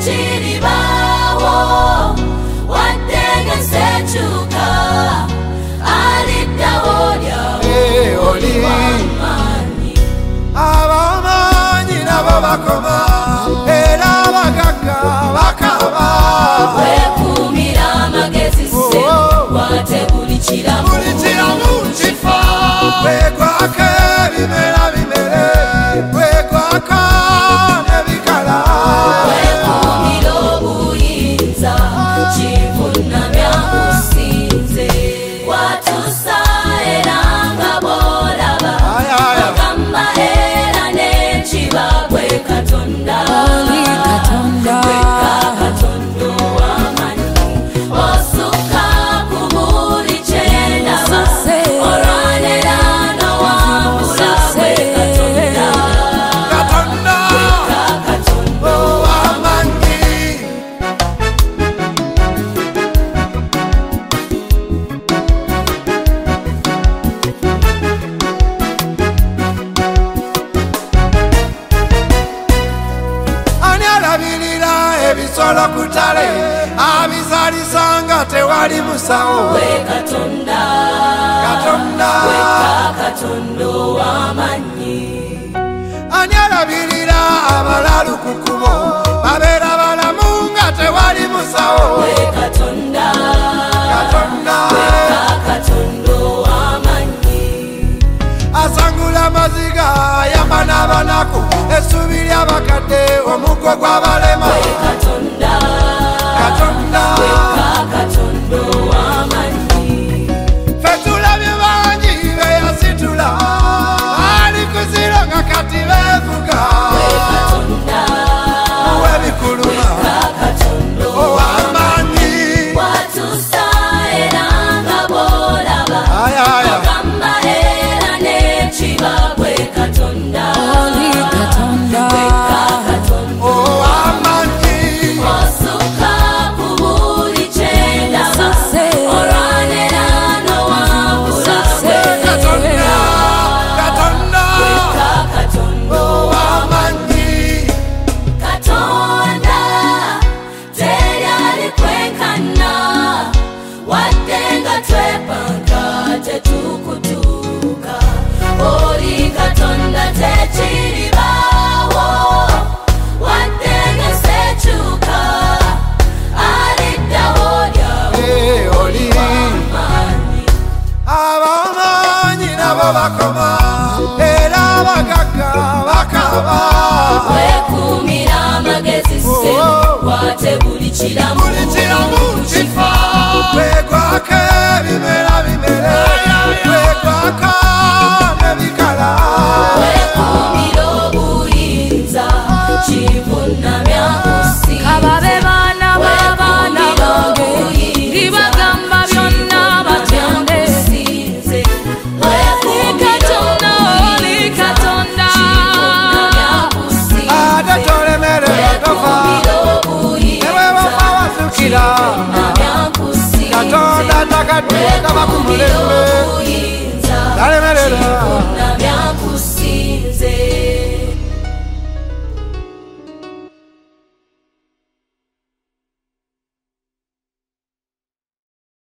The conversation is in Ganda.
tekiribawo waddenga sekyuka aliddawo lyawo oli w'amaanyi. Ab'amaanyi nabo bakoma era abagagga bakaba. Weekuumira amagezi se wate buli kiramu kifa. Weegwako ebimera bimere, weegwako n'ebikala. weekuumira obuyinza kivunnamya kusinze watusa era nga bw'olaba ogamba era n'ekiba gwe Katonda wekka Katonda ow'amanyi osukka ku buli kye ndaba olwanira n'owambula gwe Katonda wekka Katonda ow'amanyi. Ani alabirira ebisolo ku ttale abizaalisa nga tewali musawo? we Katonda Katonda. wekka Katonda ow'amanyi. Ani alabirira abalalu ku kkubo babeera balamu nga tewali musawo? we Katonda Katonda. wekka Katonda ow'amanyi. Asangula amaziga ayamba n'abanaku essuubi ly'abakadde omuggo gw'abalema. we Katonda Katonda. wekka Katonda ow'amanyi. Ffe tulabye bangi beyasitula bali kuziro nga kati beevuga. we Katonda W'ebikuluma wekka Katonda ow'amaanyi. watusa era nga bw'olaba Ayaya. ogamba era n'ekiba gwe Katonda wekka Katonda Ow'amaanyi. osukka ku buli kye ndaba olwanira n'owambula gwe Katonda. Katonda. wekka Katonda Ow'amaanyi. Katonda teri alikwenkana wadde nga twepanga tetukutuuka. Oli Katonda tekiribawo wadde nga sekyuka aliddawo lyawo Oli w'amaanyi. ab'amaanyi nabo bakoma era abagagga bakaba. weekuumira amagezi se wate buli kiramu kifa. Weegwako ebimera bimere, weegwako n'ebikala. weekuumira obuyinza kivunnamya kusinze Ababe baana b'abaana bange libagamba byonna batende. Oli Katonda Ate tolemererwa tofa, ne bwe bafa wasukira. Katonda takadde taba ku mulembe, talemerera.